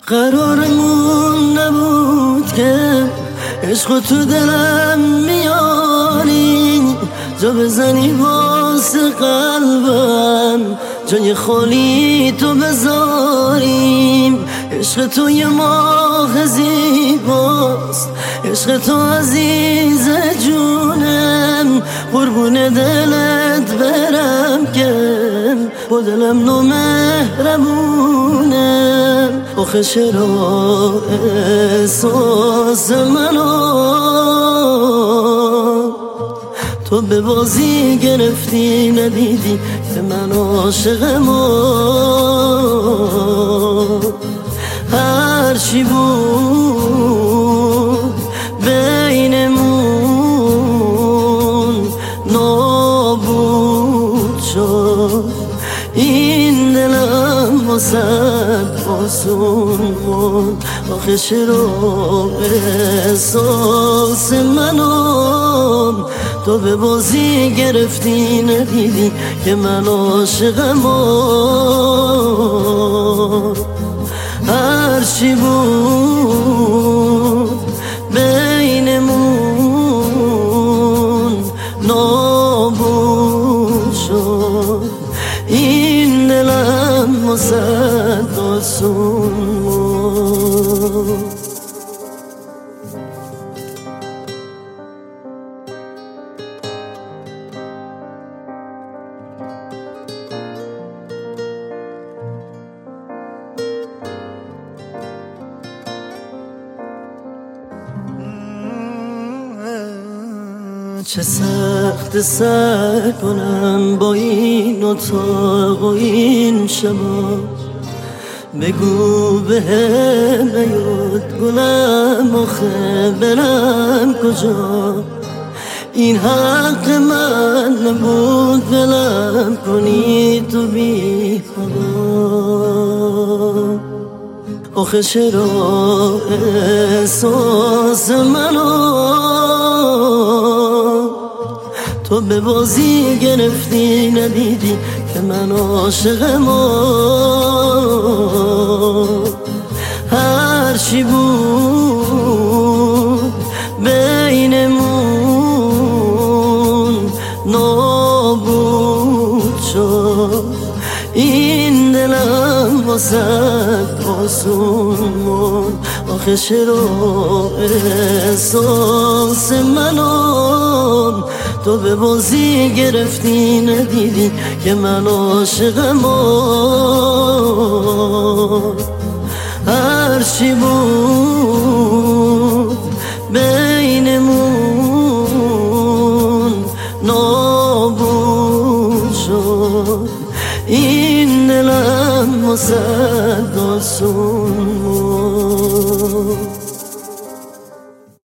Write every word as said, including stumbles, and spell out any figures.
قرارمون نبود که عشق تو دلم میاری، جا بزنی واسه قلبم، جای خالی تو بذاریم. عشق تو یه ماه زیباست، عشق تو عزیز جونم، قربون دلت برم که با دلم نامهربونم. آخه چرا احساس منو تو به بازی گرفتی، ندیدی که من عاشقم و هر چی بود بینمون نابود شد. این دلم واسد آسون بود. آخه چرا احساس منو تو به بازی گرفتی، ندیدی که من عاشقم و هر چی بود بینمون نابود شد. این دلم واسد آسون بود. چه سخت سر کنم با این اتاق و این شبا، بگو به هم نیاد گلم، آخه برم کجا؟ این حق من نبود دلم کنی تو بی خدا. آخه چرا احساس منو تو به بازی گرفتی، ندیدی که من عاشقم و هر چی بود بینمون نابود شد. این دلم واسد آسون بود. آخه چرا احساس منو تو به بازی گرفتی، ندیدی که من عاشقم و هر چی بود بینمون نابود شد. این دلم واسد آسون بود.